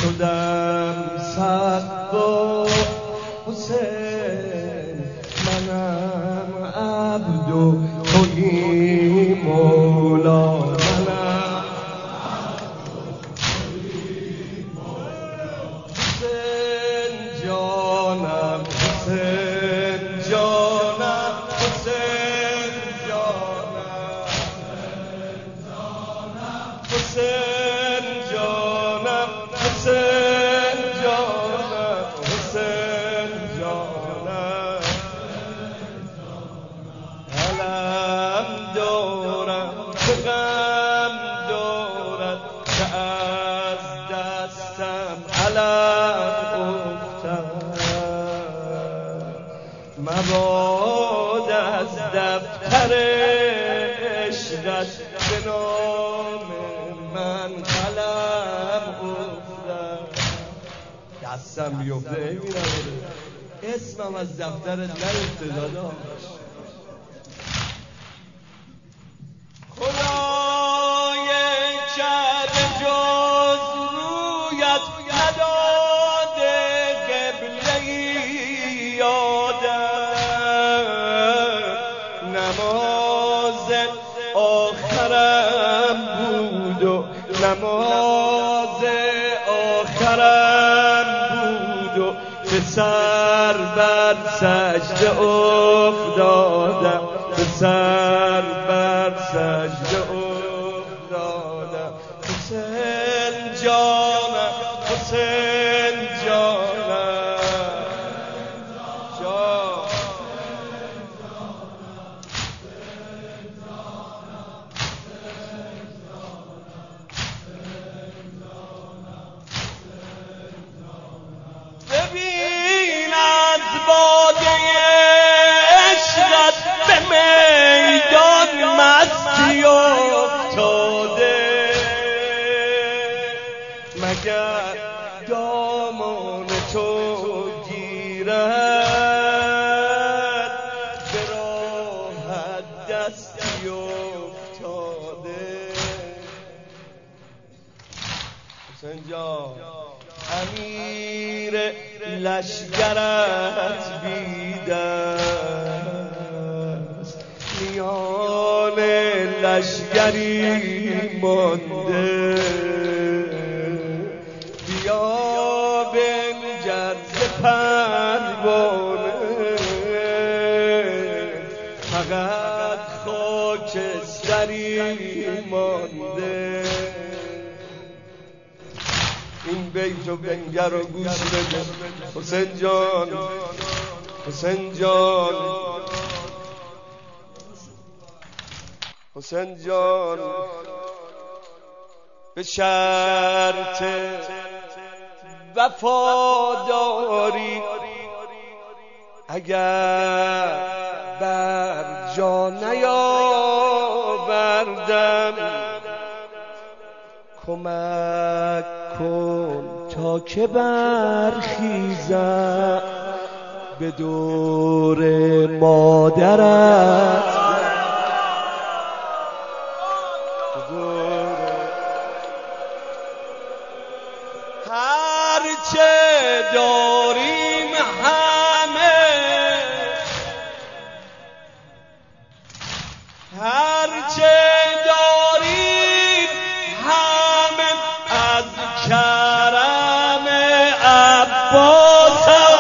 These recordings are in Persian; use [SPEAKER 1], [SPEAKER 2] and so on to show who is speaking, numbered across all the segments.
[SPEAKER 1] شدم صد با حسین منم عبد و تویی مولا منم حسین جانم حسین جانم حسین جانم حسین جانم حسین جانم حسین جانم علم دارم که غم دارد که از دستم علم افتد مباد از دفتر عشقت به نام من قلم افتد دستم بیفته میرم اسمم از دفترت نیفته داداش خدای کعبه جز رویت نداده قبله‌ای یادم نماز آخرم بود و نماز آخرم بود و به سر بر سجده افتادم به سر بر سجده افتادم حسین جانم حسین جانم ببین از باده عشقت به میدان مستی افتاده مگر دامان تو گیرد به راحت دستی افتاده حسین جان امیر لشگرت بیدست میان لشگری مانده بیا بنگر ز پروانه فقط خاکستری مانده این بیت و بنگر رو گوش بده حسین جان حسین جان حسین جان به شرط وفاداری اگر بر جا نیاوردم کمک کن تا که برخیزم به دور مادرت هرچه داریم همه هرچه داریم همه از کرم عباسم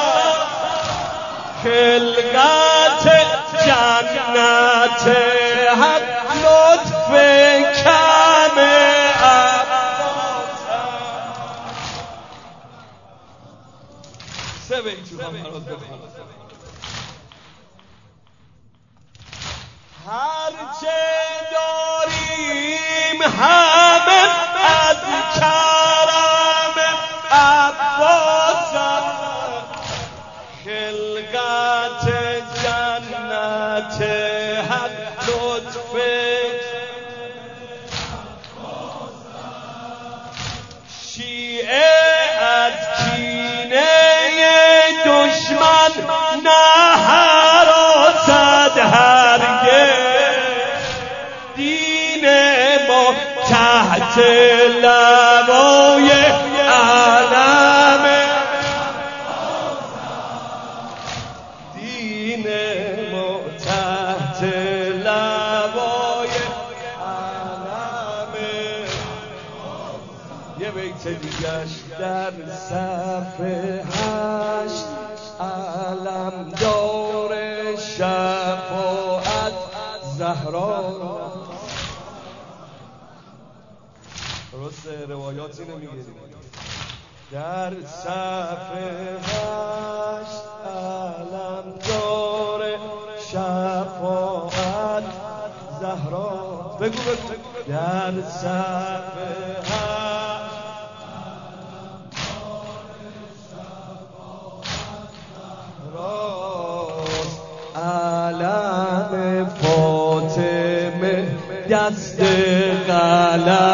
[SPEAKER 1] خلقت جنت حق لطف کم عباسم سه بیتو هم برات بخونم هرچه داریم همه از کرم عباسم خلقت جنت حق لطف شیعه از کینه دشمن نه هراسد تحت لوای یه بیت دیگش در صفحه 8 علمدار شفاعت زهرا. درسته روایات اینو میگه در صفحه 8 علمدار شفاعت زهرا. بگو در صفحه 8 علم فاطمه دست قلم